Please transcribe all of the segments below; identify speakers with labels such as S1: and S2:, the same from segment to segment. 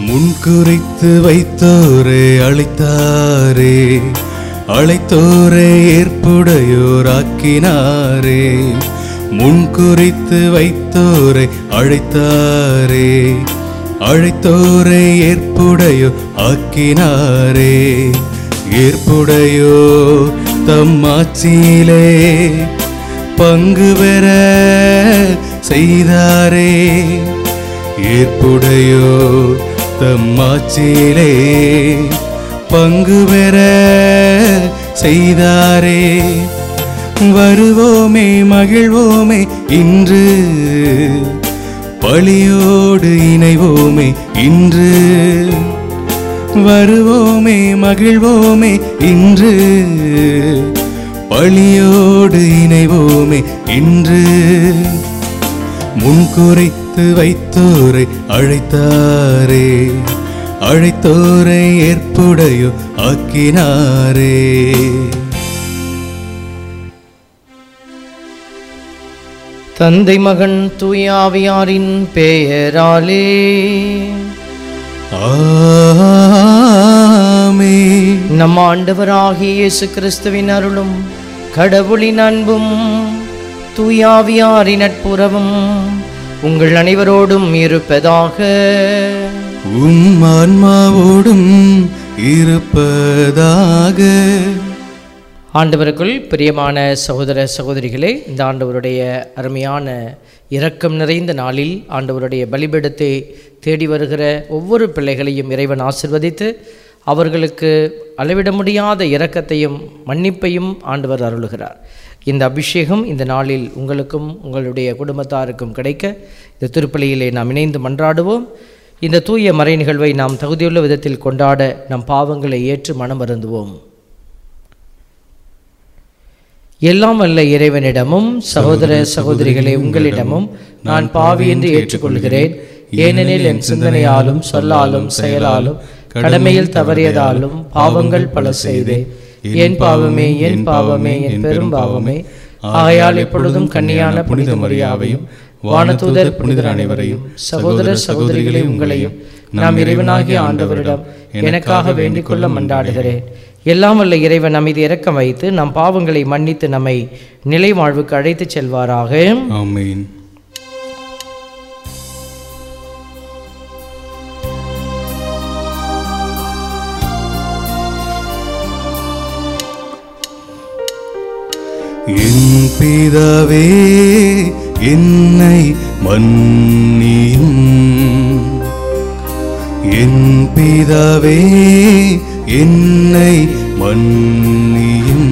S1: முன்குறித்து வைத்தோரை அழைத்தாரே, அழைத்தோரை ஏற்புடையோராக்கினாரே. முன்குறித்து வைத்தோரை அழைத்தாரே, அழைத்தோரை ஏற்புடையோ ஆக்கினாரே. ஏற்புடையோ தம்மாட்சியிலே பங்கு பெற செய்தாரே. ஏற்புடையோ தம்மாட்சியிலே பங்கு பெற செய்தாரே. வருவோமே மகிழ்வோமே இன்று, பலியோடு இணைவோமே இன்று. வருவோமே மகிழ்வோமே இன்று, பலியோடு இணைவோமே இன்று. முன்குறித்து வைத்தோரை அழைத்தாரே, அழைத்தோரை ஏற்புடையோ ஆக்கினாரே.
S2: தந்தை மகன் தூய ஆவியாரின் பெயராலே
S1: ஆமென்.
S2: நம் ஆண்டவராகிய இயேசு கிறிஸ்துவின் அருளும் கடவுளின் அன்பும் தூய ஆவியாரின் நட்புறவும் உங்கள் அனைவரோடும் இருப்பதாக.
S1: உம் ஆன்மாவோடும் இருப்பதாக.
S2: ஆண்டவருக்குள் பிரியமான சகோதர சகோதரிகளே, இந்த ஆண்டவருடைய அருமையான இரக்கம் நிறைந்த நாளில் ஆண்டவருடைய பலிபீடத்தை தேடி வருகிற ஒவ்வொரு பிள்ளைகளையும் இறைவன் ஆசிர்வதித்து அவர்களுக்கு அளவிட முடியாத இரக்கத்தையும் மன்னிப்பையும் ஆண்டவர் அருளுகிறார். இந்த அபிஷேகம் இந்த நாளில் உங்களுக்கும் உங்களுடைய குடும்பத்தாருக்கும் கிடைக்க இந்த திருப்பலியிலே நாம் இணைந்து மன்றாடுவோம். இந்த தூய மறை நிகழ்வை நாம் தகுதியுள்ள விதத்தில் கொண்டாட நம் பாவங்களை ஏற்று மனம் வருந்துவோம். எல்லாம் வல்ல இறைவனிடமும் சகோதர சகோதரிகளே உங்களிடமும் நான் பாவி என்று ஏற்றுக்கொள்கிறேன். ஏனெனில் என் சிந்தனையாலும் சொல்லாலும் செயலாலும் கடமையில் தவறியதாலும் பாவங்கள் பல செய்தேன். என் பாவமே என் பாவமே என் பெரும் பாவமே. ஆகையால் எப்பொழுதும் கன்னியான புனித மரியாவையும் வானதூதர் புனிதர் அனைவரையும் சகோதர சகோதரிகளே உங்களையும் நாம் இறைவனாகிய ஆண்டவரிடம் எனக்காக வேண்டிக் கொள்ள மன்றாடுகிறேன். எல்லாம் வல்ல இறைவன் நம்மீது இரக்கம் வைத்து நம் பாவங்களை மன்னித்து நம்மை நிலை வாழ்வுக்கு அழைத்துச் செல்வாராக.
S1: ஆமென். என் பிதாவே என்னை மன்னியும், என் பிதாவே என்னை மன்னியும்.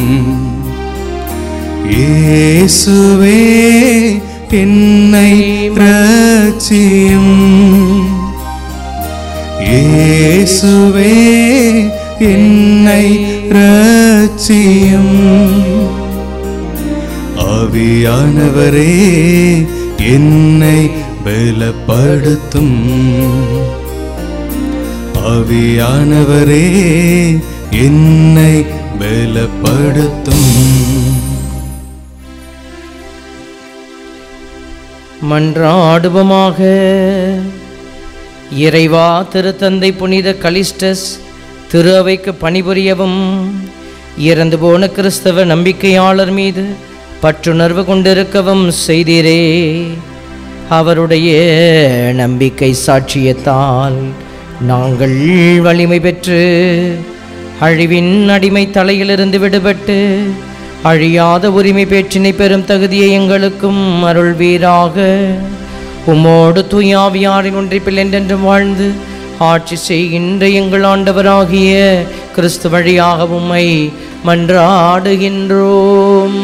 S1: இயேசுவே என்னை இரட்சியும், இயேசுவே என்னை இரட்சியும். ஆவியானவரே என்னை பலப்படுத்தும், ஆவியானவரே என்னை பலப்படுத்தும்.
S2: மன்றாடுவோமாக. இறைவா, திருத்தந்தை புனித கலிஸ்டஸ் திரு அவைக்கு பணிபுரியவும் இறந்து போன கிறிஸ்தவ நம்பிக்கையாளர் மீது பற்றுணர்வு கொண்டிருக்கவும் செய்தீரே. அவருடைய நம்பிக்கை சாட்சியத்தால் நாங்கள் வலிமை பெற்று அழிவின் அடிமை தலையிலிருந்து விடுபட்டு அழியாத உரிமை பேற்றினை பெறும் தகுதியை எங்களுக்கும் அருள்வீராக. உம்மோடு தூயாவியாரின் ஒன்றிப்பில் என்றென்றும் வாழ்ந்து ஆட்சி செய்கின்ற எங்கள் ஆண்டவராகிய கிறிஸ்து வழியாக உம்மை மன்றாடுகின்றோம்.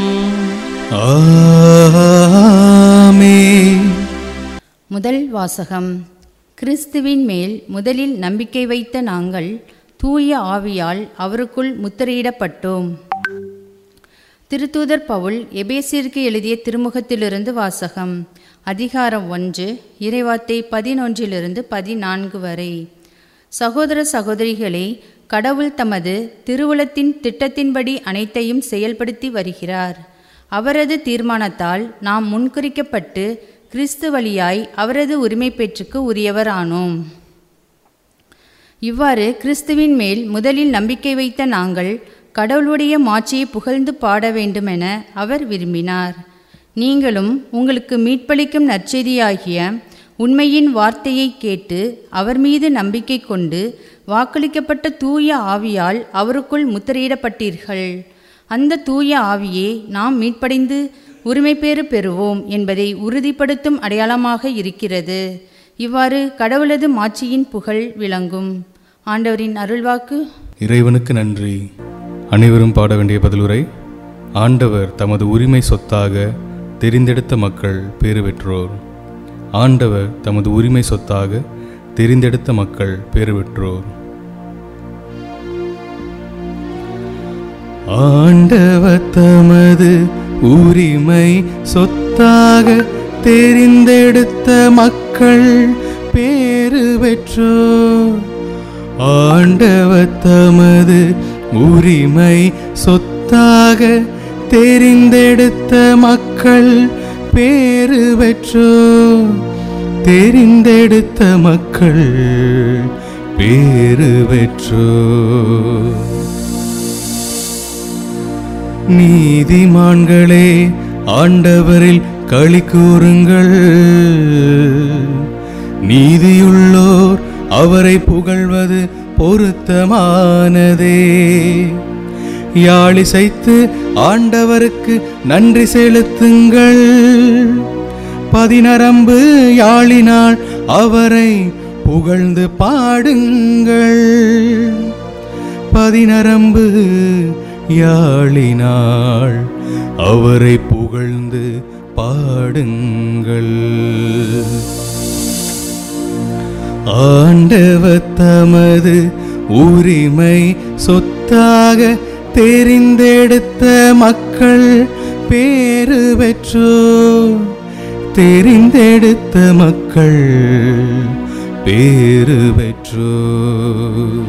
S1: ஆமென்.
S3: முதல் வாசகம். கிறிஸ்துவின் மேல் முதலில் நம்பிக்கை வைத்த நாங்கள் தூய ஆவியால் அவருக்குள் முத்திரையிடப்பட்டோம். திருத்தூதர் பவுல் எபேசியருக்கு எழுதிய திருமுகத்திலிருந்து வாசகம். அதிகாரம் 1, இறைவார்த்தை 11-14 வரை. சகோதர சகோதரிகளே, கடவுள் தமது திருவுளத்தின் திட்டத்தின்படி அனைத்தையும் செயல்படுத்தி வருகிறார். அவரது தீர்மானத்தால் நாம் முன்குறிக்கப்பட்டு கிறிஸ்து வழியாய் அவரது உரிமை பெற்றுக்கு உரியவர் ஆனோம். இவ்வாறு கிறிஸ்துவின் மேல் முதலில் நம்பிக்கை வைத்த நாங்கள் கடவுளுடைய மாட்சியை புகழ்ந்து பாட வேண்டுமென அவர் விரும்பினார். நீங்களும் உங்களுக்கு மீட்பளிக்கும் நற்செய்தியாகிய உண்மையின் வார்த்தையை கேட்டு அவர் மீது நம்பிக்கை கொண்டு வாக்களிக்கப்பட்ட தூய ஆவியால் அவருக்குள் முத்திரையிடப்பட்டீர்கள். அந்த தூய ஆவியே நாம் மீட்படைந்து உரிமைப்பேறு பெறுவோம் என்பதை உறுதிப்படுத்தும் அடையாளமாக இருக்கிறது. இவ்வாறு கடவுளது மாட்சியின் புகழ் விளங்கும். ஆண்டவரின் அருள்வாக்கு.
S1: இறைவனுக்கு நன்றி. அனைவரும் பாட வேண்டிய பதிலுரை. ஆண்டவர் தமது உரிமை சொத்தாக தெரிந்தெடுத்த மக்கள் பேறு பெற்றோர். ஆண்டவர் தமது உரிமை சொத்தாக தெரிந்தெடுத்த மக்கள் பேறு பெற்றோர். ஆண்டவர் தமது உரிமை சொத்தாக தெரிந்தெடுத்த மக்கள் பேறு பெற்றோர். ஆண்டவர் தமது உரிமை சொத்தாக தெரிந்தெடுத்த மக்கள் பேறு பெற்றோர். தெரிந்தெடுத்த மக்கள் பேறு பெற்றோர். நீதிமான்களே, ஆண்டவரில் களி கூறுங்கள். நீதியுள்ளோர் அவரை புகழ்வது பொருத்தமானதே. யாழிசைத்து ஆண்டவருக்கு நன்றி செலுத்துங்கள். 11 யாழினால் அவரை புகழ்ந்து பாடுங்கள். 11 யாழினால் அவரை புகழ்ந்து பாடுங்கள். ஆண்டவர் தமது உரிமை சொத்தாக தெரிந்தெடுத்த மக்கள் பேறு பெற்றோர். தெரிந்தெடுத்த மக்கள் பேறு பெற்றோர்.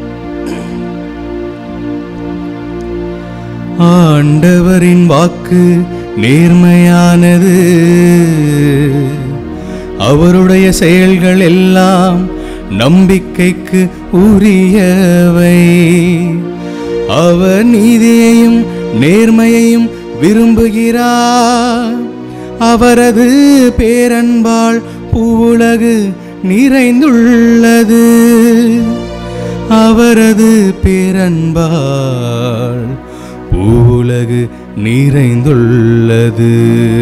S1: ஆண்டவரின் வாக்கு நேர்மையானது. அவருடைய செயல்கள் எல்லாம் நம்பிக்கைக்கு உரியவை. அவர் நீதியையும் நேர்மையையும் விரும்புகிறார். அவரது பேரன்பால் பூவுலகு நிறைந்துள்ளது. அவரது பேரன்பால் பூவுலகு நிறைந்துள்ளது.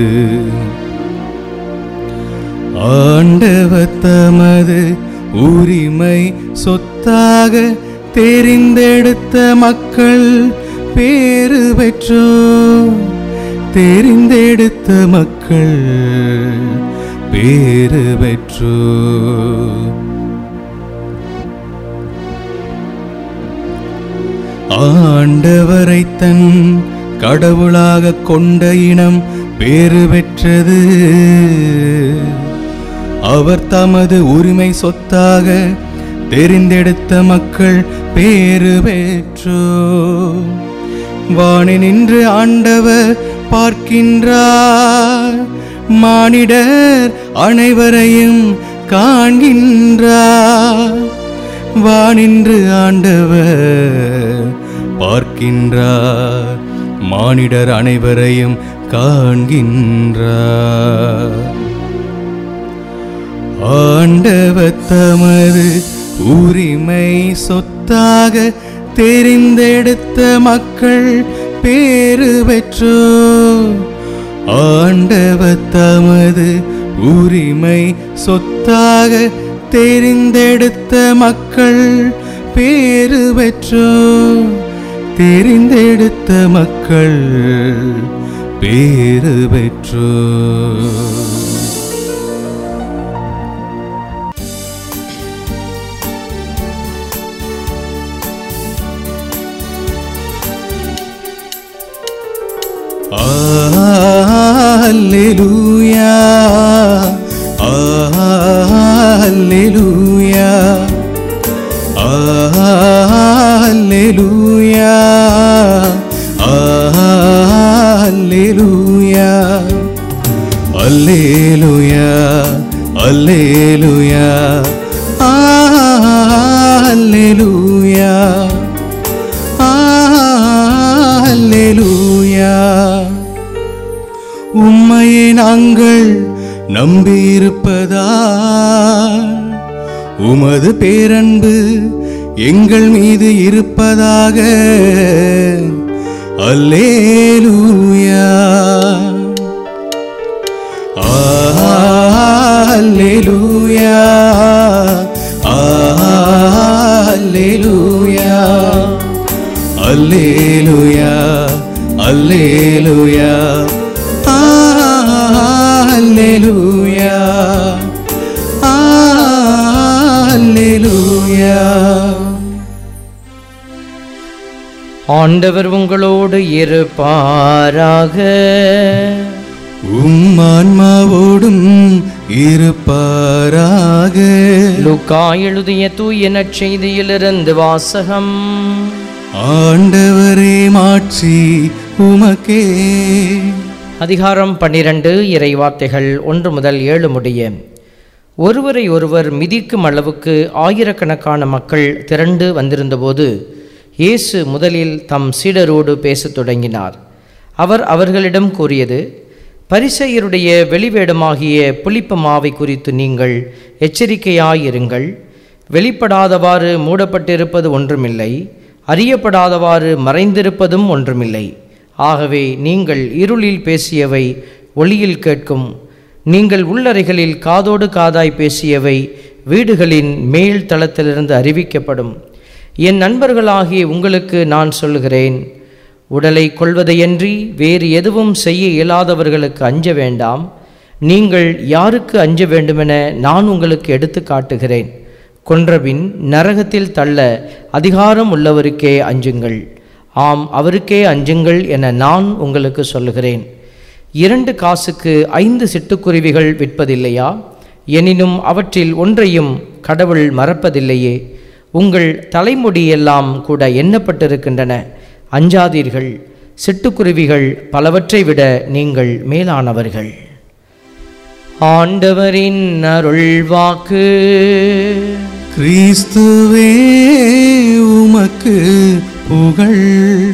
S1: ஆண்டவர் தமது உரிமை சொத்தாக தெரிந்தெடுத்த மக்கள் பேறு பெற்றோர். தெரிந்தெடுத்த மக்கள் பேறு பெற்றோர். ஆண்டவரை தன் கடவுளாக கொண்ட இனம் பேறு பெற்றது. அவர் தமது உரிமை சொத்தாக தெரிந்தெடுத்த மக்கள் பேறு பெற்றோர். வானினின்று ஆண்டவர் பார்க்கின்றார். மானிடர் அனைவரையும் காண்கின்றார். வானின்று ஆண்டவர் பார்க்கின்றார். மானிடர் அனைவரையும் காண்கின்றார். ஆண்டவர் தமது உரிமை சொத்தாக தெரிந்தெடுத்த மக்கள் பேறு பெற்றோர். ஆண்டவர் தமது உரிமை சொத்தாக தெரிந்தெடுத்த மக்கள் பேறு பெற்றோர். தெரிந்தெடுத்த மக்கள் பேறு பெற்றோர். Alleluia, Alleluia, Alleluia, Alleluia, Alleluia, Alleluia, அல்லேலூயா அல்லேலூயா. உம்மையே நாங்கள் நம்பியிருப்பதால் உமது பேரன்பு எங்கள் மீது இருப்பதாக. அல்லேலூயா அல்லேலூயா அல்லேலூயா அல்லேலூயா அல்லேலூயா அல்லேலூயா அல்லேலூயா.
S2: ஆண்டவர் உங்களோடு இருப்பாராக.
S1: ஆன்மாவோடும் இருப்பாராக.
S2: லூக்கா எழுதிய தூய நற்செய்தியிலிருந்து வாசகம்.
S1: ஆண்டவரே மாட்சி உமக்கே.
S2: அதிகாரம் 12. இறைவார்த்தைகள் 1 முதல் 7 முடிய. ஒருவரை ஒருவர் மிதிக்கும் அளவுக்கு ஆயிரக்கணக்கான மக்கள் திரண்டு வந்திருந்தபோது இயேசு முதலில் தம் சீடரோடு பேசத் தொடங்கினார். அவர் அவர்களிடம் கூறியது, பரிசேயருடைய வெளிவேடமாகிய புளிப்பு மாவை குறித்து நீங்கள் எச்சரிக்கையாயிருங்கள். வெளிப்படாதவாறு மூடப்பட்டிருப்பது ஒன்றுமில்லை, அறியப்படாதவாறு மறைந்திருப்பதும் ஒன்றுமில்லை. ஆகவே நீங்கள் இருளில் பேசியவை ஒளியில் கேட்கும், நீங்கள் உள்ளறைகளில் காதோடு காதாய் பேசியவை வீடுகளின் மேல் தளத்திலிருந்து அறிவிக்கப்படும். என் நண்பர்களாகிய உங்களுக்கு நான் சொல்லுகிறேன், உடலை கொள்வதையன்றி வேறு எதுவும் செய்ய இயலாதவர்களுக்கு அஞ்ச வேண்டாம். நீங்கள் யாருக்கு அஞ்ச வேண்டுமென நான் உங்களுக்கு எடுத்து காட்டுகிறேன். கொன்றபின் நரகத்தில் தள்ள அதிகாரம் உள்ளவருக்கே அஞ்சுங்கள். ஆம், அவருக்கே அஞ்சுங்கள் என நான் உங்களுக்கு சொல்லுகிறேன். 2 காசுக்கு 5 சிட்டுக்குருவிகள் விற்பதில்லையா? எனினும் அவற்றில் ஒன்றையும் கடவுள் மறப்பதில்லையே. உங்கள் தலைமுடியெல்லாம் கூட எண்ணப்பட்டிருக்கின்றன. அஞ்சாதீர்கள், சிட்டுக்குருவிகள் பலவற்றை விட நீங்கள் மேலானவர்கள். ஆண்டவரின் அருள்வாக்கு.
S1: கிறிஸ்துவே உமக்கு புகழ்.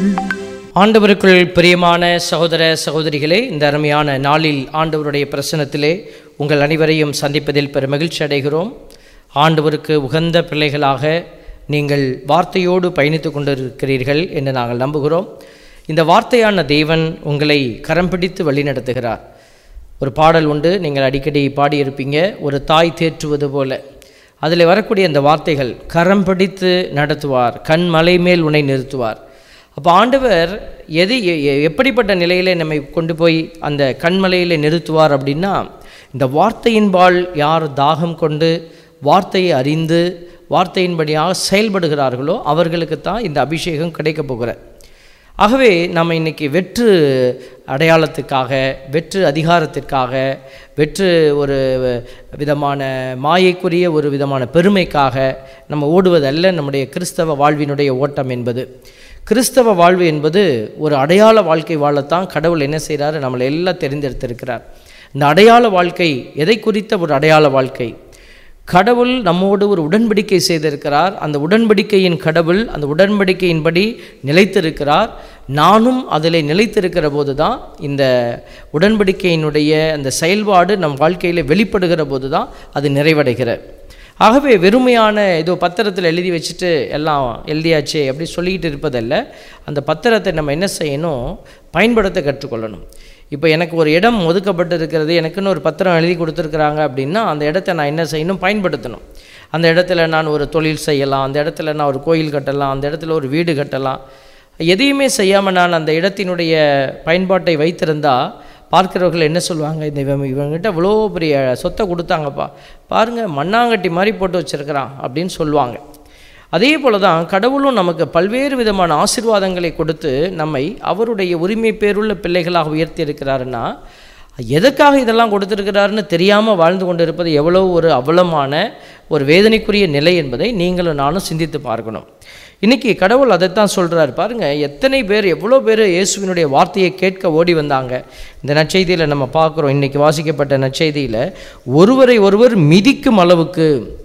S2: ஆண்டவருக்குள் பிரியமான சகோதர சகோதரிகளே, இந்த அருமையான நாளில் ஆண்டவருடைய பிரசன்னத்திலே உங்கள் அனைவரையும் சந்திப்பதில் பெரும் மகிழ்ச்சி அடைகிறோம். ஆண்டவருக்கு உகந்த பிள்ளைகளாக நீங்கள் வார்த்தையோடு பயணித்து கொண்டிருக்கிறீர்கள் என்று நாங்கள் நம்புகிறோம். இந்த வார்த்தையான தேவன் உங்களை கரம் பிடித்து வழிநடத்துகிறார். ஒரு பாடல் உண்டு, நீங்கள் அடிக்கடி பாடியிருப்பீங்க, ஒரு தாய் தேற்றுவது போல. அதில் வரக்கூடிய அந்த வார்த்தைகள், கரம் பிடித்து நடத்துவார், கண் மலை மேல் உன்னை நிறுத்துவார். அப்போ ஆண்டவர் எப்படிப்பட்ட நிலையிலே நம்மை கொண்டு போய் அந்த கண்மலையில் நிறுத்துவார் அப்படின்னா, இந்த வார்த்தையின்பால் யார் தாகம் கொண்டு வார்த்தையை அறிந்து வார்த்தையின்படியாக செயல்படுகிறார்களோ அவர்களுக்கு தான் இந்த அபிஷேகம் கிடைக்கப் போகிறார். ஆகவே நம்ம இன்றைக்கி வெற்று அடையாளத்துக்காக, வெற்று அதிகாரத்திற்காக, வெற்று ஒரு விதமான மாயைக்குரிய ஒரு விதமான பெருமைக்காக நம்ம ஓடுவதல்ல நம்முடைய கிறிஸ்தவ வாழ்வினுடைய ஓட்டம் என்பது. கிறிஸ்தவ வாழ்வு என்பது ஒரு அடையாள வாழ்க்கை வாழத்தான் கடவுள் என்ன செய்கிறாரு, நம்மளை எல்லாம் தெரிந்தெடுத்திருக்கிறார். இந்த அடையாள வாழ்க்கை எதை குறித்த ஒரு அடையாள வாழ்க்கை? கடவுள் நம்மோடு ஒரு உடன்படிக்கை செய்திருக்கிறார். அந்த உடன்படிக்கையின் கடவுள் அந்த உடன்படிக்கையின்படி நிலைத்திருக்கிறார். நானும் அதில் நிலைத்திருக்கிற போது தான் இந்த உடன்படிக்கையினுடைய அந்த செயல்பாடு நம் வாழ்க்கையில் வெளிப்படுகிற போது தான் அது நிறைவடைகிறது. ஆகவே வெறுமையான ஏதோ பத்திரத்தில் எழுதி வச்சுட்டு எல்லாம் எழுதியாச்சே அப்படி சொல்லிக்கிட்டு இருப்பதல்ல. அந்த பத்திரத்தை நம்ம என்ன செய்யணும், பயன்படுத்த கற்றுக்கொள்ளணும். இப்போ எனக்கு ஒரு இடம் ஒதுக்கப்பட்டு இருக்கிறது, எனக்குன்னு ஒரு பத்திரம் எழுதி கொடுத்துருக்குறாங்க அப்படின்னா அந்த இடத்த நான் என்ன செய்யணும், பயன்படுத்தணும். அந்த இடத்துல நான் ஒரு தொழில் செய்யலாம், அந்த இடத்துல நான் ஒரு கோயில் கட்டலாம், அந்த இடத்துல ஒரு வீடு கட்டலாம். எதையுமே செய்யாமல் நான் அந்த இடத்தினுடைய பயன்பாட்டை வைத்திருந்தால் பார்க்கிறவர்கள் என்ன சொல்லுவாங்க, இந்த இவங்ககிட்ட இவ்வளோ பெரிய சொத்தை கொடுத்தாங்கப்பா, பாருங்கள் மண்ணாங்கட்டி மாதிரி போட்டு வச்சுருக்கிறான் அப்படின்னு சொல்லுவாங்க. அதே போல தான் கடவுளும் நமக்கு பல்வேறு விதமான ஆசீர்வாதங்களை கொடுத்து நம்மை அவருடைய உரிமை பேருள்ள பிள்ளைகளாக உயர்த்தி இருக்கிறாருன்னா, எதற்காக இதெல்லாம் கொடுத்துருக்கிறாருன்னு தெரியாமல் வாழ்ந்து கொண்டு இருப்பது எவ்வளோ ஒரு அவலமான ஒரு வேதனைக்குரிய நிலை என்பதை நீங்களும் நானும் சிந்தித்து பார்க்கணும். இன்றைக்கி கடவுள் அதைத்தான் சொல்கிறார். பாருங்கள், எத்தனை பேர், எவ்வளோ பேர் இயேசுவினுடைய வார்த்தையை கேட்க ஓடி வந்தாங்க. இந்த நற்செய்தியில் நம்ம பார்க்குறோம், இன்றைக்கி வாசிக்கப்பட்ட நற்செய்தியில் ஒருவரை ஒருவர் மிதிக்கும் அளவுக்கு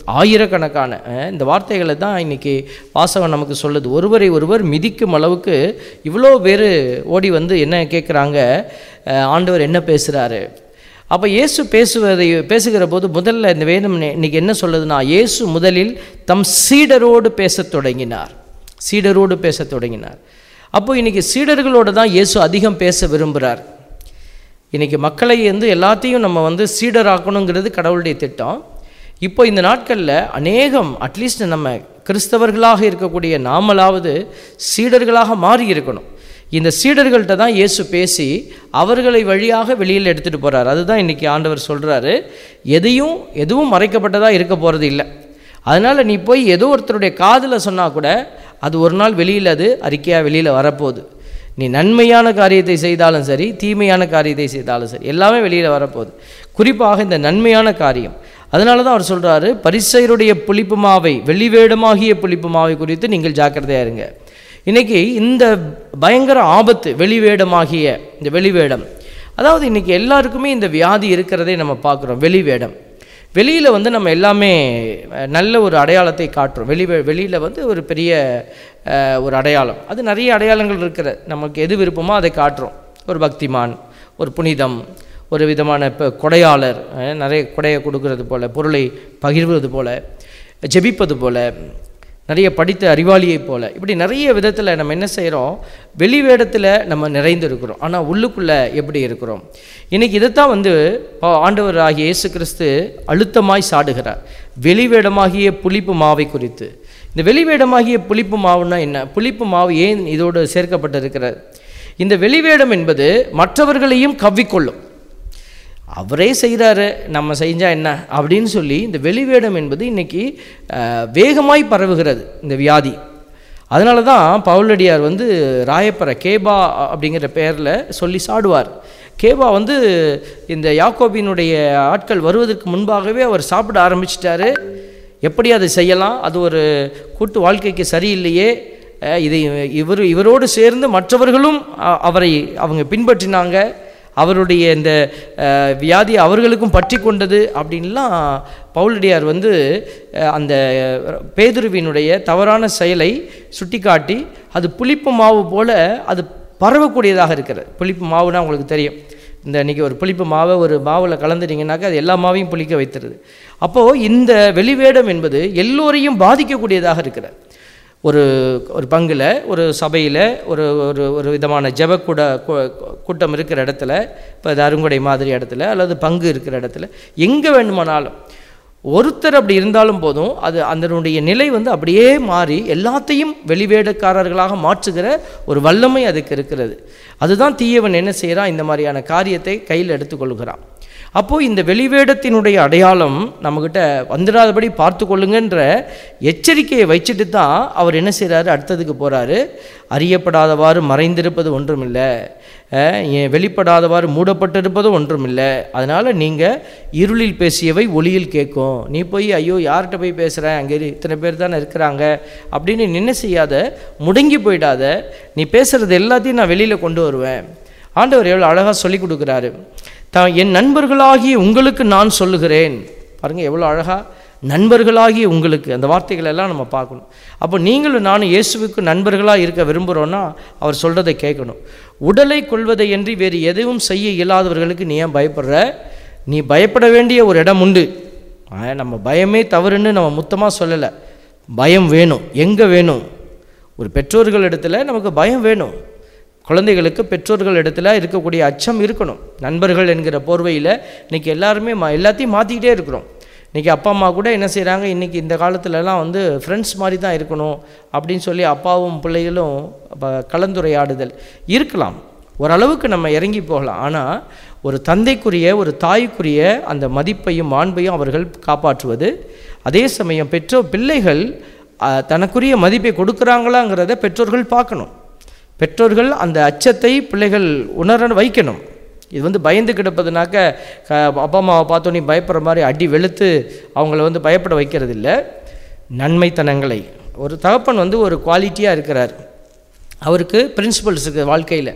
S2: ஆயிரக்கணக்கான இந்த வார்த்தைகளை தான் இன்றைக்கி வாசகம் நமக்கு சொல்லுது. ஒருவரை ஒருவர் மிதிக்கும் அளவுக்கு இவ்வளோ பேர் ஓடி வந்து என்ன கேட்குறாங்க, ஆண்டவர் என்ன பேசுகிறாரு. அப்போ இயேசு பேசுகிற போது முதல்ல இந்த வேதம் இன்றைக்கி என்ன சொல்லுதுன்னா, இயேசு முதலில் தம் சீடரோடு பேசத் தொடங்கினார். அப்போ இன்றைக்கி சீடர்களோடு தான் இயேசு அதிகம் பேச விரும்புகிறார். இன்றைக்கி மக்களை எல்லாத்தையும் நம்ம சீடராக்கணுங்கிறது கடவுளுடைய திட்டம். இப்போ இந்த நாட்களில் அநேகம் அட்லீஸ்ட் நம்ம கிறிஸ்தவர்களாக இருக்கக்கூடிய நாமளாவது சீடர்களாக மாறி இருக்கணும். இந்த சீடர்கள்ட்ட தான் இயேசு பேசி அவர்களை வழியாக வெளியில் எடுத்துகிட்டு போகிறார். அதுதான் இன்றைக்கி ஆண்டவர் சொல்கிறாரு, எதுவும் மறைக்கப்பட்டதாக இருக்க போகிறது இல்லை. அதனால் நீ போய் ஏதோ ஒருத்தருடைய காதில் சொன்னால் கூட அது ஒரு நாள் வெளியில் அது அறிக்கையாக வெளியில் வரப்போகுது. நீ நன்மையான காரியத்தை செய்தாலும் சரி, தீமையான காரியத்தை செய்தாலும் சரி, எல்லாமே வெளியில் வரப்போகுது. குறிப்பாக இந்த நன்மையான காரியம். அதனால தான் அவர் சொல்கிறாரு, பரிசேயருடைய புளிப்பு மாவை, வெளிவேடமாகிய புளிப்பு மாவை குறித்து நீங்கள் ஜாக்கிரதையாக இருங்க. இன்றைக்கி இந்த பயங்கர ஆபத்து வெளிவேடமாகிய இந்த வெளிவேடம், அதாவது இன்றைக்கி எல்லாருக்குமே இந்த வியாதி இருக்கிறதை நம்ம பார்க்குறோம். வெளிவேடம், வெளியில் நம்ம எல்லாமே நல்ல ஒரு அடையாளத்தை காட்டுறோம். வெளியில் ஒரு பெரிய ஒரு அடையாளம், அது நிறைய அடையாளங்கள் இருக்கிற, நமக்கு எது விருப்பமோ அதை காட்டுறோம். ஒரு பக்திமான், ஒரு புனிதம், ஒரு விதமான இப்போ கொடையாளர், நிறைய கொடையை கொடுக்கறது போல், பொருளை பகிர்வது போல், ஜெபிப்பது போல், நிறைய படித்த அறிவாளியை போல், இப்படி நிறைய விதத்தில் நம்ம என்ன செய்கிறோம், வெளிவேடத்தில் நம்ம நிறைந்து இருக்கிறோம். ஆனால் உள்ளுக்குள்ளே எப்படி இருக்கிறோம்? இன்றைக்கி இதைத்தான் ஆண்டவர் ஆகிய இயேசு கிறிஸ்து அழுத்தமாய் சாடுகிறார், வெளிவேடமாகிய புளிப்பு மாவை குறித்து. இந்த வெளிவேடமாகிய புளிப்பு மாவுன்னா என்ன? புளிப்பு மாவு ஏன் இதோடு சேர்க்கப்பட்டிருக்கிறது? இந்த வெளிவேடம் என்பது மற்றவர்களையும் கவ்விக்கொள்ளும். அவரே செய்கிறாரு, நம்ம செஞ்சால் என்ன அப்படின்னு சொல்லி இந்த வெளிவேடம் என்பது இன்றைக்கி வேகமாய் பரவுகிறது இந்த வியாதி. அதனால தான் பவுலடியார் ராயப்பரை கேபா அப்படிங்கிற பெயரில் சொல்லி சாடுவார். கேபா இந்த யாக்கோபினுடைய ஆட்கள் வருவதற்கு முன்பாகவே அவர் சாப்பிட ஆரம்பிச்சிட்டாரு. எப்படி அதை செய்யலாம், அது ஒரு கூட்டு வாழ்க்கைக்கு சரியில்லையே, இவரோடு சேர்ந்து மற்றவர்களும் அவங்க பின்பற்றினாங்க, அவருடைய இந்த வியாதி அவர்களுக்கும் பற்றி கொண்டது அப்படின்லாம் பவுலடியார் அந்த பேதுருவினுடைய தவறான செயலை சுட்டி காட்டி, அது புளிப்பு மாவு போல் அது பரவக்கூடியதாக இருக்கிறது. புளிப்பு மாவுனா உங்களுக்கு தெரியும், இன்றைக்கி ஒரு புளிப்பு மாவை ஒரு மாவில் கலந்துட்டிங்கனாக்கா அது எல்லா மாவையும் புளிக்க வைத்துருது. அப்போது இந்த வெளிவேடம் என்பது எல்லோரையும் பாதிக்கக்கூடியதாக இருக்கிறது. ஒரு பங்கில், ஒரு சபையில், ஒரு விதமான கூட்டம் இருக்கிற இடத்துல, இப்போ அது அருங்கொடை மாதிரி இடத்துல அல்லது பங்கு இருக்கிற இடத்துல, எங்கே வேண்டுமானாலும் ஒருத்தர் அப்படி இருந்தாலும் போதும், அது அதனுடைய நிலை அப்படியே மாறி எல்லாத்தையும் வெளிவேடக்காரர்களாக மாற்றுகிற ஒரு வல்லமை அதுக்கு இருக்கிறது. அதுதான் தீயவன் என்ன செய்கிறான், இந்த மாதிரியான காரியத்தை கையில் எடுத்துக்கொள்கிறான். அப்போது இந்த வெளிவேடத்தினுடைய அடையாளம் நம்மக்கிட்ட வந்துடாதபடி பார்த்து கொள்ளுங்கன்ற எச்சரிக்கையை வச்சுட்டு தான் அவர் என்ன செய்கிறாரு, அடுத்ததுக்கு போகிறாரு. அறியப்படாதவாறு மறைந்திருப்பது ஒன்றுமில்லை, வெளிப்படாதவாறு மூடப்பட்டிருப்பது ஒன்றுமில்லை. அதனால் நீங்கள் இருளில் பேசியவை ஒளியில் கேட்கும். நீ போய் ஐயோ யார்கிட்ட போய் பேசுகிறேன், அங்கே இத்தனை பேர் தானே இருக்கிறாங்க அப்படின்னு நினை செய்யாத, முடங்கி போயிடாத, நீ பேசுகிறது எல்லாத்தையும் நான் வெளியில் கொண்டு வருவேன். ஆண்டவர் எவ்வளோ அழகாக சொல்லி கொடுக்குறாரு. என் நண்பர்களாகிய உங்களுக்கு நான் சொல்லுகிறேன். பாருங்கள் எவ்வளோ அழகாக, நண்பர்களாகிய உங்களுக்கு, அந்த வார்த்தைகள் எல்லாம் நம்ம பார்க்கணும். அப்போ நீங்களும் நானும் இயேசுவுக்கு நண்பர்களாக இருக்க விரும்புகிறோன்னா அவர் சொல்கிறதை கேட்கணும். உடலை கொள்வதை என்று வேறு எதுவும் செய்ய இயலாதவர்களுக்கு நீ ஏன் பயப்படுற? நீ பயப்பட வேண்டிய ஒரு இடம் உண்டு. நம்ம பயமே தவறுன்னு நம்ம மொத்தமாக சொல்லலை. பயம் வேணும். எங்கே வேணும்? ஒரு பெற்றோர்கள் இடத்துல நமக்கு பயம் வேணும். குழந்தைகளுக்கு பெற்றோர்கள் இடத்துல இருக்கக்கூடிய அச்சம் இருக்கணும். நண்பர்கள் என்கிற போர்வையில் இன்றைக்கி எல்லாருமே எல்லாத்தையும் மாற்றிக்கிட்டே இருக்கிறோம். இன்றைக்கி அப்பா அம்மா கூட என்ன செய்கிறாங்க, இன்றைக்கி இந்த காலத்துலலாம் ஃப்ரெண்ட்ஸ் மாதிரி தான் இருக்கணும் அப்படின்னு சொல்லி அப்பாவும் பிள்ளைகளும் கலந்துரையாடுதல் இருக்கலாம். ஓரளவுக்கு நம்ம இறங்கி போகலாம். ஆனால் ஒரு தந்தைக்குரிய, ஒரு தாய்க்குரிய அந்த மதிப்பையும் மாண்பையும் அவர்கள் காப்பாற்றுவது, அதே சமயம் பிள்ளைகள் தனக்குரிய மதிப்பை கொடுக்குறாங்களாங்கிறத பெற்றோர்கள் பார்க்கணும். பெற்றோர்கள் அந்த அச்சத்தை பிள்ளைகள் உணர வைக்கணும். இது பயந்து கிடப்பதுனாக்க அப்பா அம்மாவை பார்த்தோன்னே பயப்படுற மாதிரி அடி வெளுத்து அவங்கள பயப்பட வைக்கிறது இல்லை. நன்மைத்தனங்களை, ஒரு தகப்பன் ஒரு குவாலிட்டியாக இருக்கிறார், அவருக்கு பிரின்சிபல்ஸ் இருக்குது வாழ்க்கையில்.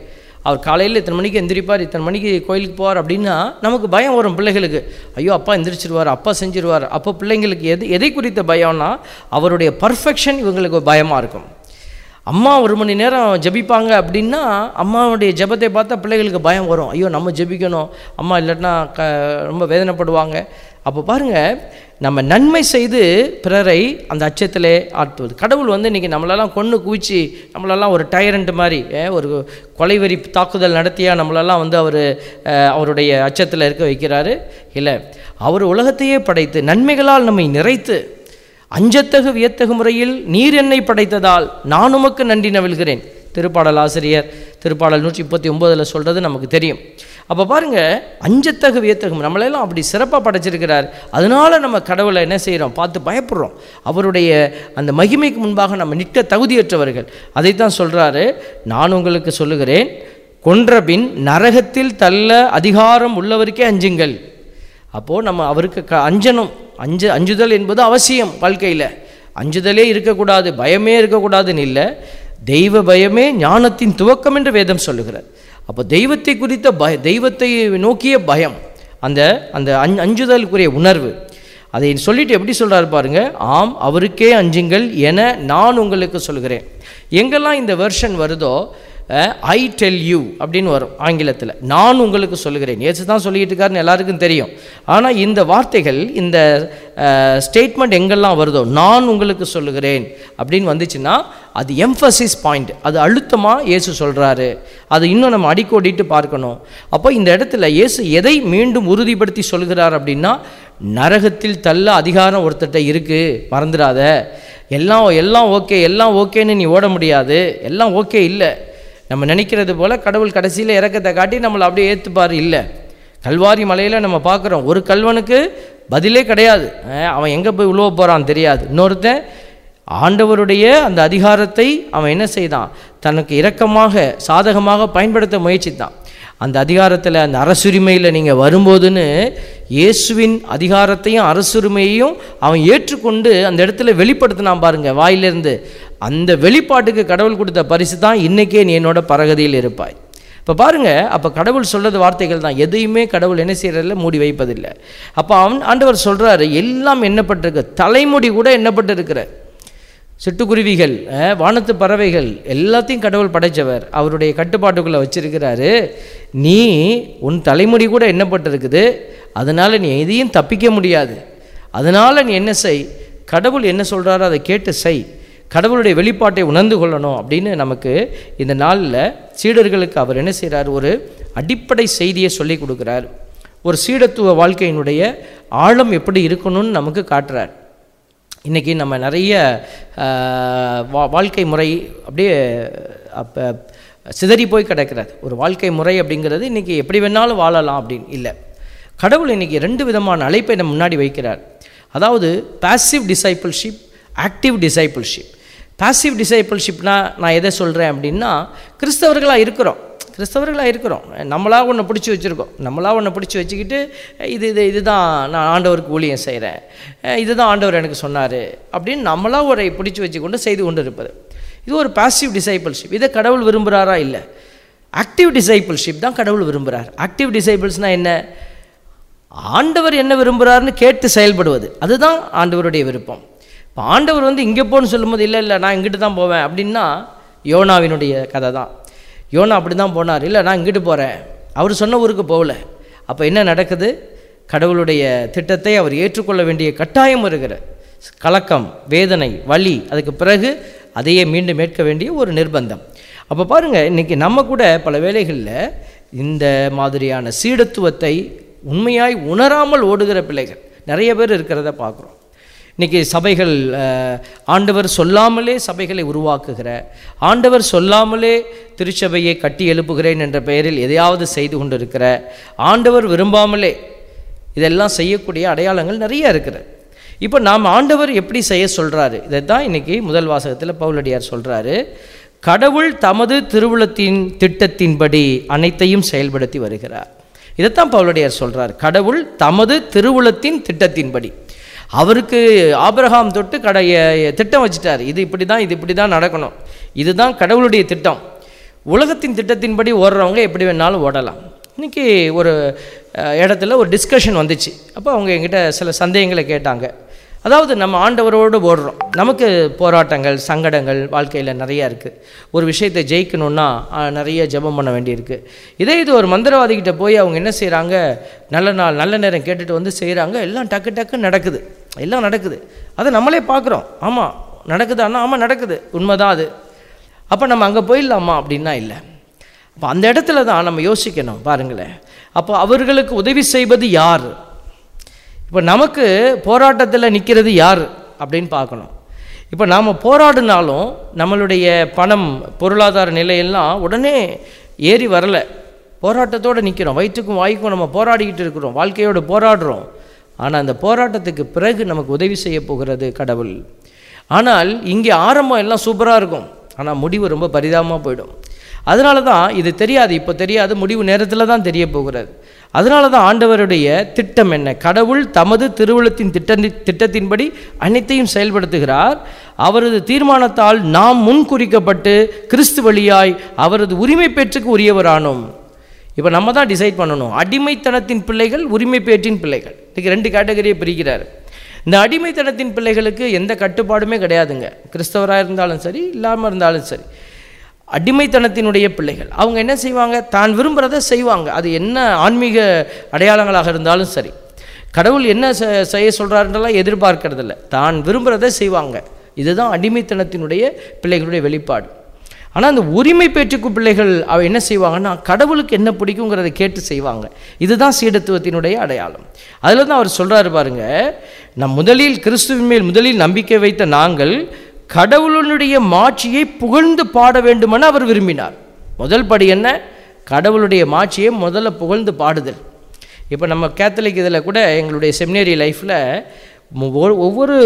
S2: அவர் காலையில் இத்தனை மணிக்கு எந்திரிப்பார், இத்தனை மணிக்கு கோயிலுக்கு போவார் அப்படின்னா நமக்கு பயம் வரும் பிள்ளைகளுக்கு. ஐயோ அப்பா எந்திரிச்சிருவார், அப்பா செஞ்சிருவார். அப்போ பிள்ளைங்களுக்கு எதை குறித்த பயம்னா அவருடைய பர்ஃபெக்ஷன் இவங்களுக்கு பயமாக இருக்கும். அம்மா 1 மணி நேரம் ஜெபிப்பாங்க அப்படின்னா அம்மாவுடைய ஜெபத்தை பார்த்தா பிள்ளைகளுக்கு பயம் வரும். ஐயோ நம்ம ஜெபிக்கணும், அம்மா இல்லாட்டினா ரொம்ப வேதனைப்படுவாங்க. அப்போ பாருங்கள், நம்ம நன்மை செய்து பிறரை அந்த அச்சத்திலே ஆட்டுவது. கடவுள் இன்றைக்கி நம்மளெல்லாம் கொன்று குவிச்சு நம்மளெல்லாம் ஒரு டைரண்ட் மாதிரி ஒரு கொலைவெறி தாக்குதல் நடத்தியா நம்மளெல்லாம் அவருடைய அச்சத்தில் இருக்க வைக்கிறாரு? இல்லை, அவர் உலகத்தையே படைத்து நன்மைகளால் நம்மை நிறைத்து அஞ்சத்தகு வியத்தகு முறையில் நீர் என்னை படைத்ததால் நான் உமக்கு நன்றி நவில்கிறேன். திருப்பாடல் ஆசிரியர் திருப்பாடல் 139 சொல்கிறது நமக்கு தெரியும். அப்போ பாருங்கள், அஞ்சத்தகு வியத்தகு நம்மளெல்லாம் அப்படி சிறப்பாக படைச்சிருக்கிறார். அதனால் நம்ம கடவுளை என்ன செய்கிறோம், பார்த்து பயப்படுறோம். அவருடைய அந்த மகிமைக்கு முன்பாக நம்ம நிற்க தகுதியற்றவர்கள். அதைத்தான் சொல்கிறாரு, நான் உங்களுக்கு சொல்லுகிறேன், கொன்றபின் நரகத்தில் தள்ள அதிகாரம் உள்ளவருக்கே அஞ்சுங்கள். அப்போது நம்ம அவருக்கு அஞ்சணும். அஞ்சுதல் என்பது அவசியம் வாழ்க்கையில். அஞ்சுதலே இருக்கக்கூடாது, பயமே இருக்கக்கூடாதுன்னு இல்லை. தெய்வ பயமே ஞானத்தின் துவக்கம் என்று வேதம் சொல்லுகிறார். அப்போ தெய்வத்தை குறித்த தெய்வத்தை நோக்கிய பயம், அந்த அந்த அஞ்சுதலுக்குரிய உணர்வு, அதை சொல்லிட்டு எப்படி சொல்கிறாரு பாருங்க, ஆம் அவருக்கே அஞ்சுங்கள் என நான் உங்களுக்கு சொல்கிறேன். எங்கெல்லாம் இந்த வெர்ஷன் வருதோ ஐ டெல் யூ அப்படின்னு வரும் ஆங்கிலத்தில், நான் உங்களுக்கு சொல்லுகிறேன். இயேசு தான் சொல்லிட்டு இருக்காருன்னு எல்லாருக்கும் தெரியும். ஆனால் இந்த வார்த்தைகள், இந்த ஸ்டேட்மெண்ட் எங்கெல்லாம் வருதோ நான் உங்களுக்கு சொல்லுகிறேன் அப்படின்னு வந்துச்சுன்னா அது எம்ஃபசிஸ் பாயிண்ட், அது அழுத்தமாக இயேசு சொல்கிறாரு. அது இன்னும் நம்ம அடிக்கோடிட்டு பார்க்கணும். அப்போ இந்த இடத்துல இயேசு எதை மீண்டும் உறுதிப்படுத்தி சொல்கிறார் அப்படின்னா, நரகத்தில் தள்ள அதிகாரம் ஒருத்தட்ட இருக்குது, மறந்துடாத. எல்லாம் ஓகே, எல்லாம் ஓகேன்னு நீ ஓட முடியாது. எல்லாம் ஓகே இல்லை. நம்ம நினைக்கிறது போல் கடவுள் கடைசியில் இறக்கத்தை காட்டி நம்மளை அப்படியே ஏற்றுப்பார். இல்லை, கல்வாரி மலையில் நம்ம பார்க்குறோம், ஒரு கல்வனுக்கு பதிலே கிடையாது. அவன் எங்கே போய் உழுவ போகிறான் தெரியாது. இன்னொருத்தன் ஆண்டவருடைய அந்த அதிகாரத்தை அவன் என்ன செய்தான், தனக்கு இரக்கமாக சாதகமாக பயன்படுத்த முயற்சித்தான். அந்த அதிகாரத்தில், அந்த அரசுரிமையில் நீங்கள் வரும்போதுன்னு இயேசுவின் அதிகாரத்தையும் அரசுரிமையையும் அவன் ஏற்றுக்கொண்டு அந்த இடத்துல வெளிப்படுத்தினான் பாருங்கள் வாயிலிருந்து. அந்த வெளிப்பாட்டுக்கு கடவுள் கொடுத்த பரிசு தான் இன்றைக்கே நீ என்னோட பரகதியில் இருப்பாய். இப்போ பாருங்கள், அப்போ கடவுள் சொல்கிறது வார்த்தைகள் தான். எதையுமே கடவுள் என்ன செய்கிறதில்ல, மூடி வைப்பதில்லை. அப்போ ஆண்டவர் சொல்கிறாரு, எல்லாம் எண்ணப்பட்டிருக்கு, தலைமுடி கூட எண்ணப்பட்டிருக்கிற சிட்டுக்குருவிகள், வானத்து பறவைகள் எல்லாத்தையும் கடவுள் படைத்தவர், அவருடைய கட்டுப்பாட்டுக்குள்ளே வச்சிருக்கிறாரு. நீ உன் தலைமுடி கூட எண்ணப்பட்டிருக்குது, அதனால் நீ எதையும் தப்பிக்க முடியாது. அதனால் நீ என்ன செய், கடவுள் என்ன சொல்கிறாரோ அதை கேட்டு செய், கடவுளுடைய வெளிப்பாட்டை உணர்ந்து கொள்ளணும் அப்படின்னு நமக்கு இந்த நாளில் சீடர்களுக்கு அவர் என்ன செய்கிறார், ஒரு அடிப்படை செய்தியை சொல்லி கொடுக்குறார். ஒரு சீடத்துவ வாழ்க்கையினுடைய ஆழம் எப்படி இருக்கணும்னு நமக்கு காட்டுறார். இன்றைக்கி நம்ம நிறைய வாழ்க்கை முறை அப்படியே அப்போ சிதறி போய் கிடக்கிறது. ஒரு வாழ்க்கை முறை அப்படிங்கிறது இன்றைக்கி எப்படி வேணாலும் வாழலாம் அப்படின்னு இல்லை. கடவுள் இன்றைக்கி 2 விதமான அழைப்பை நம்ம முன்னாடி வைக்கிறார். அதாவது பாசிவ் டிசைபிள்ஷிப், ஆக்டிவ் டிசைபிள்ஷிப். பாசிவ் டிசைபிள்ஷிப்னா நான் எதை சொல்கிறேன் அப்படின்னா, கிறிஸ்தவர்களாக இருக்கிறோம், நம்மளாக ஒன்று பிடிச்சி வச்சுருக்கோம், நம்மளாக ஒன்று பிடிச்சி வச்சுக்கிட்டு இதுதான் நான் ஆண்டவருக்கு ஊழியம் செய்கிறேன், இதுதான் ஆண்டவர் எனக்கு சொன்னார் அப்படின்னு நம்மளாக ஒரு பிடிச்சி வச்சு கொண்டு செய்து கொண்டு இருப்பது. இது ஒரு பாசிவ் டிசைபிள்ஷிப். இதை கடவுள் விரும்புகிறாரா? இல்லை. ஆக்டிவ் டிசைபிள்ஷிப் தான் கடவுள் விரும்புகிறார். ஆக்டிவ் டிசைபிள்ஸ்னால் என்ன, ஆண்டவர் என்ன விரும்புகிறாருன்னு கேட்டு செயல்படுவது, அதுதான் ஆண்டவருடைய விருப்பம். இப்போ ஆண்டவர் இங்கே போன்னு சொல்லும்போது இல்லை நான் இங்கிட்டு தான் போவேன் அப்படின்னா யோனாவினுடைய கதை தான். யோனா அப்படி தான் போனார், இல்லை நான் இங்கிட்டு போகிறேன், அவர் சொன்ன ஊருக்கு போகல. அப்போ என்ன நடக்குது, கடவுளுடைய திட்டத்தை அவர் ஏற்றுக்கொள்ள வேண்டிய கட்டாயம் இருக்கிற கலக்கம், வேதனை, வலி, அதுக்கு பிறகு அதையே மீண்டும் மீட்க வேண்டிய ஒரு நிர்பந்தம். அப்போ பாருங்கள், இன்றைக்கி நம்ம கூட பல வேளைகளில் இந்த மாதிரியான சீடத்துவத்தை உண்மையாய் உணராமல் ஓடுகிற பிள்ளைகள் நிறைய பேர் இருக்கிறத பார்க்குறோம். இன்றைக்கி சபைகள் ஆண்டவர் சொல்லாமலே சபைகளை உருவாக்குகிற, ஆண்டவர் சொல்லாமலே திருச்சபையை கட்டி எழுப்புகிறேன் என்ற பெயரில் எதையாவது செய்து கொண்டு இருக்கிற, ஆண்டவர் விரும்பாமலே இதெல்லாம் செய்யக்கூடிய அடையாளங்கள் நிறைய இருக்கிற. இப்போ நாம் ஆண்டவர் எப்படி செய்ய சொல்கிறாரு, இதை தான் இன்றைக்கி முதல் வாசகத்தில் பவுலடியார் சொல்கிறாரு. கடவுள் தமது திருவுளத்தின் திட்டத்தின்படி அனைத்தையும் செயல்படுத்தி வருகிறார். இதைத்தான் பவுலடியார் சொல்கிறார். கடவுள் தமது திருவுளத்தின் திட்டத்தின்படி, அவருக்கு ஆபிரகாம் தொட்டு திட்டம் வச்சுட்டார். இது இப்படி தான் நடக்கணும், இதுதான் கடவுளுடைய திட்டம். உலகத்தின் திட்டத்தின்படி ஓடுறவங்க எப்படி வேணாலும் ஓடலாம். இன்றைக்கி ஒரு இடத்துல ஒரு டிஸ்கஷன் வந்துச்சு. அப்போ அவங்க என்கிட்ட சில சந்தேகங்களை கேட்டாங்க. அதாவது நம்ம ஆண்டவரோடு ஓடுறோம், நமக்கு போராட்டங்கள் சங்கடங்கள் வாழ்க்கையில் நிறையா இருக்குது. ஒரு விஷயத்தை ஜெயிக்கணுன்னா நிறைய ஜெபம் பண்ண வேண்டியிருக்கு. இது ஒரு மந்திரவாதிகிட்ட போய் அவங்க என்ன செய்கிறாங்க, நல்ல நாள் நல்ல நேரம் கேட்டுட்டு வந்து செய்கிறாங்க. எல்லாம் டக்கு டக்குன்னு நடக்குது, எல்லாம் நடக்குது. அதை நம்மளே பார்க்குறோம். ஆமாம் நடக்குதான்னா ஆமாம் நடக்குது, உண்மைதான் அது. அப்போ நம்ம அங்கே போயிடலாமா அப்படின்னா இல்லை. அப்போ அந்த இடத்துல தான் நம்ம யோசிக்கணும். பாருங்களேன், அப்போ அவர்களுக்கு உதவி செய்வது யார்? இப்போ நமக்கு போராட்டத்தில் நிற்கிறது யார் அப்படின்னு பார்க்கணும். இப்போ நாம் போராடினாலும் நம்மளுடைய பணம் பொருளாதார நிலையெல்லாம் உடனே ஏறி வரலை. போராட்டத்தோடு நிற்கிறோம், வயிற்றுக்கும் வாய்க்கும் நம்ம போராடிக்கிட்டு இருக்கிறோம், வாழ்க்கையோடு போராடுறோம். ஆனால் அந்த போராட்டத்துக்கு பிறகு நமக்கு உதவி செய்ய போகிறது கடவுள். ஆனால் இங்கே ஆரம்பம் எல்லாம் சூப்பராக இருக்கும், ஆனால் முடிவு ரொம்ப பரிதாபமாக போயிடும். அதனால தான் இது தெரியாது, இப்போ தெரியாது, முடிவு நேரத்தில் தான் தெரிய போகிறது. அதனால தான் ஆண்டவருடைய திட்டம் என்ன, கடவுள் தமது திருவுளத்தின் திட்டத்தின்படி அனைத்தையும் செயல்படுத்துகிறார். அவரது தீர்மானத்தால் நாம் முன்குறிக்கப்பட்டு கிறிஸ்து வழியாய் அவரது உரிமை பேற்றுக்கு உரியவரானோம். இப்போ நம்ம தான் டிசைட் பண்ணணும். அடிமைத்தனத்தின் பிள்ளைகள், உரிமை பேற்றின் பிள்ளைகள். இன்றைக்கி 2 கேட்டகரியை பிரிக்கிறார். இந்த அடிமைத்தனத்தின் பிள்ளைகளுக்கு எந்த கட்டுப்பாடுமே கிடையாதுங்க. கிறிஸ்தவராக இருந்தாலும் சரி, இல்லாமல் இருந்தாலும் சரி. அடிமைத்தனத்தினுடைய பிள்ளைகள் அவங்க என்ன செய்வாங்க, தான் விரும்புகிறத செய்வாங்க. அது என்ன ஆன்மீக அடையாளங்களாக இருந்தாலும் சரி. கடவுள் என்ன செய்ய சொல்கிறாருன்றலாம் எதிர்பார்க்கறதில்ல, தான் விரும்புகிறத செய்வாங்க. இதுதான் அடிமைத்தனத்தினுடைய பிள்ளைகளுடைய வெளிப்பாடு. ஆனால் அந்த உரிமை பேற்றுக்கு பிள்ளைகள் அவ என்ன செய்வாங்கன்னா, கடவுளுக்கு என்ன பிடிக்குங்கிறத கேட்டு செய்வாங்க. இதுதான் சீடத்துவத்தினுடைய அடையாளம். அதில் தான் அவர் சொல்கிறாரு பாருங்க, முதலில் கிறிஸ்துவின் மேல் முதலில் நம்பிக்கை வைத்த நாங்கள் கடவுளுடைய மாட்சியை புகழ்ந்து பாட வேண்டுமென அவர் விரும்பினார். முதல் படி என்ன, கடவுளுடைய மாட்சியை முதல்ல புகழ்ந்து பாடுதல். இப்போ நம்ம கேத்தலிக் இதில் கூட எங்களுடைய செமினரி லைஃப்பில் ஒவ்வொரு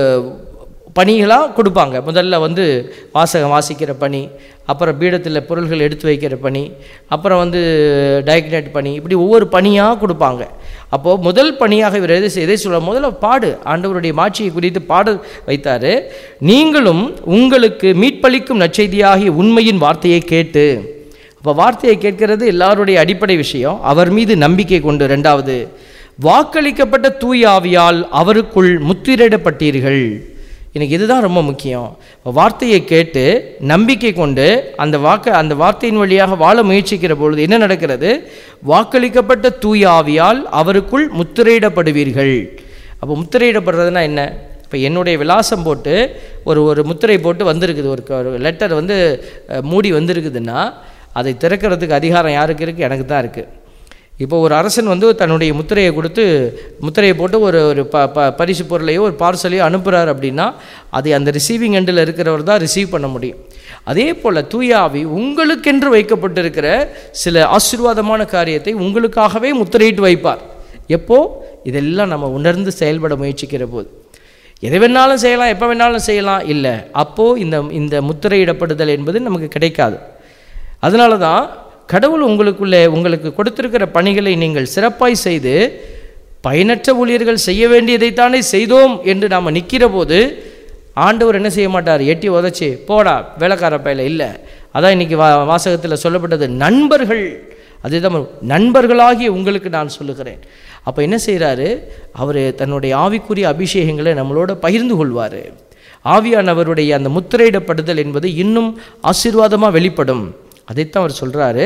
S2: பணிகளாக கொடுப்பாங்க. முதல்ல வாசகம் வாசிக்கிற பணி, அப்புறம் பீடத்தில் பொருள்கள் எடுத்து வைக்கிற பணி, அப்புறம் டயக்னேட் பணி, இப்படி ஒவ்வொரு பணியாக கொடுப்பாங்க. அப்போது முதல் பணியாக இவர் எதை சொல்ல, முதல்ல பாடு, ஆண்டவருடைய மாட்சியை குறித்து பாட வைத்தார். நீங்களும் உங்களுக்கு மீட்பளிக்கும் நற்செய்தியாகிய உண்மையின் வார்த்தையை கேட்டு. அப்போ வார்த்தையை கேட்கிறது எல்லாருடைய அடிப்படை விஷயம். அவர் மீது நம்பிக்கை கொண்டு, 2வது வாக்களிக்கப்பட்ட தூய ஆவியால் அவருக்குள் முத்திரையிடப்பட்டீர்கள். எனக்கு இதுதான் ரொம்ப முக்கியம். வார்த்தையை கேட்டு நம்பிக்கை கொண்டு அந்த வார்த்தையின் வழியாக வாழ முயற்சிக்கிற பொழுது என்ன நடக்கிறது, வாக்களிக்கப்பட்ட தூய ஆவியால் அவருக்குள் முத்திரையிடப்படுவீர்கள். அப்போ முத்திரையிடப்படுறதுனா என்ன, இப்போ என்னுடைய விலாசம் போட்டு ஒரு முத்திரை போட்டு வந்திருக்குது, ஒரு லெட்டர் மூடி வந்திருக்குதுன்னா அதை திறக்கிறதுக்கு அதிகாரம் யாருக்கு இருக்குது, எனக்கு தான் இருக்குது. இப்போ ஒரு அரசன் தன்னுடைய முத்திரையை கொடுத்து, முத்திரையை போட்டு ஒரு பரிசு பொருளையோ ஒரு பார்சலையோ அனுப்புகிறார் அப்படின்னா அதை அந்த ரிசீவிங் எண்டில் இருக்கிறவர் தான் ரிசீவ் பண்ண முடியும். அதே போல் தூய ஆவி உங்களுக்கென்று வைக்கப்பட்டிருக்கிற சில ஆசீர்வாதமான காரியத்தை உங்களுக்காகவே முத்திரையிட்டு வைப்பார். எப்போ, இதெல்லாம் நம்ம உணர்ந்து செயல்பட முயற்சிக்கிற போது. எதை வேணாலும் செய்யலாம், எப்போ வேணாலும் செய்யலாம் இல்லை, அப்போது இந்த முத்திரையிடப்படுதல் என்பது நமக்கு கிடைக்காது. அதனால தான் கடவுள் உங்களுக்கு கொடுத்திருக்கிற பணிகளை நீங்கள் சிறப்பாய் செய்து பயனற்ற ஊழியர்கள் செய்ய வேண்டியதைத்தானே செய்தோம் என்று நாம் நிற்கிற போது ஆண்டவர் என்ன செய்ய மாட்டார், எட்டி உதச்சி போடா வேலைக்கார பையில இல்லை. அதான் இன்றைக்கி வாசகத்தில் சொல்லப்பட்டது, நண்பர்கள். அதுதான் நண்பர்களாகிய உங்களுக்கு நான் சொல்லுகிறேன். அப்போ என்ன செய்கிறாரு, அவர் தன்னுடைய ஆவிக்குரிய அபிஷேகங்களை நம்மளோட பகிர்ந்து கொள்வார். ஆவியானவருடைய அந்த முத்திரையிடப்படுதல் என்பது இன்னும் ஆசீர்வாதமாக வெளிப்படும். அதைத்தான் அவர் சொல்கிறாரு,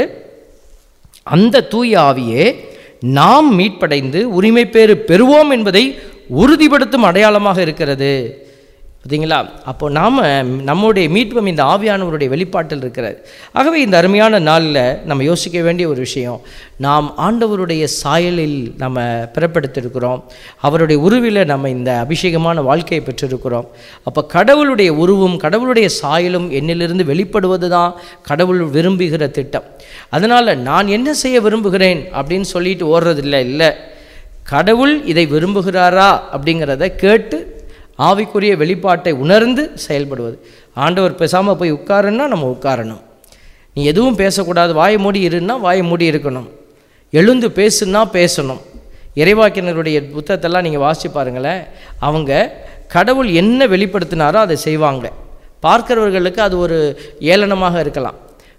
S2: அந்த தூய ஆவியே நாம் மீட்படைந்து உரிமை பேறு பெறுவோம் என்பதை உறுதிப்படுத்தும் அடையாளமாக இருக்கிறது. பார்த்தீங்களா? அப்போ நம்முடைய மீட்பும் இந்த ஆவியானவருடைய வெளிப்பாட்டில் இருக்கிறது. ஆகவே இந்த அருமையான நாளில் நம்ம யோசிக்க வேண்டிய ஒரு விஷயம், நாம் ஆண்டவருடைய சாயலில் நம்ம பிறப்பெடுத்திருக்கிறோம், அவருடைய உருவில் நம்ம இந்த அபிஷேகமான வாழ்க்கையை பெற்றிருக்கிறோம். அப்போ கடவுளுடைய உருவும் கடவுளுடைய சாயலும் என்னிலிருந்து வெளிப்படுவது தான் கடவுள் விரும்புகிற திட்டம். அதனால் நான் என்ன செய்ய விரும்புகிறேன் அப்படின்னு சொல்லிட்டு ஓடுறதில்லை. இல்லை, கடவுள் இதை விரும்புகிறாரா அப்படிங்கிறத கேட்டு ஆவிக்குரிய வெளிப்பாட்டை உணர்ந்து செயல்படுவது. ஆண்டவர் பேசாமல் போய் உட்காருன்னா நம்ம உட்காரணும். நீ எதுவும் பேசக்கூடாது, வாயை மூடி இருன்னா வாயை மூடி இருக்கணும், எழுந்து பேசுன்னா பேசணும். இறைவாக்கினருடைய புத்தகத்தெல்லாம் நீங்கள் வாசித்து பாருங்களேன், அவங்க கடவுள் என்ன வெளிப்படுத்தினாரோ அதை செய்வாங்க. பார்க்கிறவர்களுக்கு அது ஒரு ஏளனமாக இருக்கலாம்,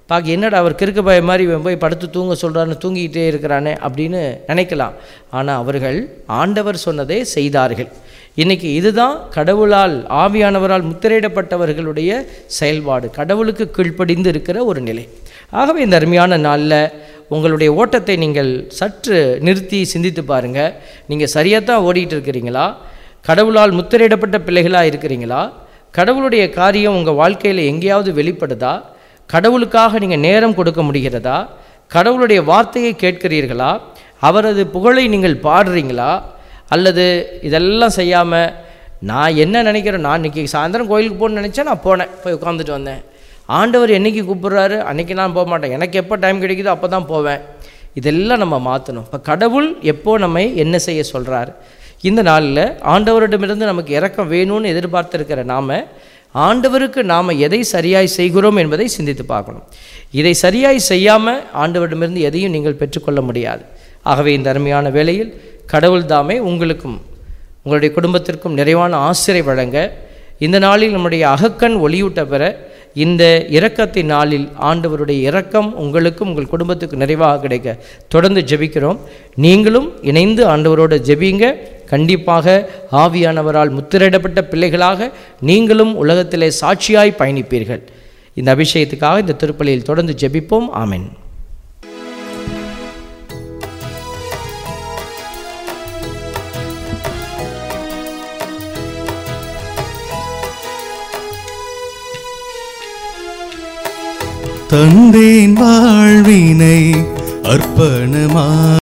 S2: பார்க்க என்னடா அவர் கிறுக்கு பய மாதிரி போய் படுத்து தூங்க சொல்கிறான்னு தூங்கிக்கிட்டே இருக்கிறானே அப்படின்னு நினைக்கலாம். ஆனால் அவர்கள் ஆண்டவர் சொன்னதை செய்தார்கள். இன்றைக்கி இதுதான் கடவுளால் ஆவியானவரால் முத்திரையிடப்பட்டவர்களுடைய செயல்பாடு, கடவுளுக்கு கீழ்ப்படிந்து இருக்கிற ஒரு நிலை. ஆகவே இந்த அருமையான நாளில் உங்களுடைய ஓட்டத்தை நீங்கள் சற்று நிறுத்தி சிந்தித்து பாருங்கள். நீங்கள் சரியாக தான் ஓடிட்டு இருக்கிறீங்களா? கடவுளால் முத்திரையிடப்பட்ட பிள்ளைகளாக இருக்கிறீங்களா? கடவுளுடைய காரியம் உங்கள் வாழ்க்கையில் எங்கேயாவது வெளிப்படுதா? கடவுளுக்காக நீங்கள் நேரம் கொடுக்க முடிகிறதா? கடவுளுடைய வார்த்தையை கேட்கிறீர்களா? அவரது புகழை நீங்கள் பாடுறீங்களா? அல்லது இதெல்லாம் செய்யாமல் நான் என்ன நினைக்கிறேன், நான் இன்றைக்கி சாயந்தரம் கோயிலுக்கு போகணுன்னு நினச்சேன், நான் போனேன், போய் உட்காந்துட்டு வந்தேன். ஆண்டவர் என்றைக்கு கூப்பிட்றாரு அன்றைக்கி நான் போக மாட்டேன், எனக்கு எப்போ டைம் கிடைக்குதோ அப்போ தான் போவேன். இதெல்லாம் நம்ம மாற்றணும். இப்போ கடவுள் எப்போது நம்மை என்ன செய்ய சொல்கிறார்? இந்த நாளில் ஆண்டவரிடமிருந்து நமக்கு இரக்கம் வேணும்னு எதிர்பார்த்துருக்கிற நாம் ஆண்டவருக்கு நாம் எதை சரியாய் செய்கிறோம் என்பதை சிந்தித்து பார்க்கணும். இதை சரியாய் செய்யாமல் ஆண்டவரிடமிருந்து எதையும் நீங்கள் பெற்றுக்கொள்ள முடியாது. ஆகவே இந்த அருமையான வேளையில் கடவுள் தாமே உங்களுக்கும் உங்களுடைய குடும்பத்திற்கும் நிறைவான ஆசிரியை வழங்க, இந்த நாளில் நம்முடைய அகக்கண் ஒளியூட்ட பெற, இந்த இரக்கத்தின் நாளில் ஆண்டவருடைய இரக்கம் உங்களுக்கும் உங்கள் குடும்பத்துக்கு நிறைவாக கிடைக்க தொடர்ந்து ஜெபிக்கிறோம். நீங்களும் இணைந்து ஆண்டவரோடு ஜெபிங்க. கண்டிப்பாக ஆவியானவரால் முத்திரையிடப்பட்ட பிள்ளைகளாக நீங்களும் உலகத்திலே சாட்சியாய் பயணிப்பீர்கள். இந்த அபிஷேகத்துக்காக இந்த திருப்பலியில் தொடர்ந்து ஜெபிப்போம். ஆமென்.
S1: தந்தேன் வாழ்வினை அர்ப்பணமா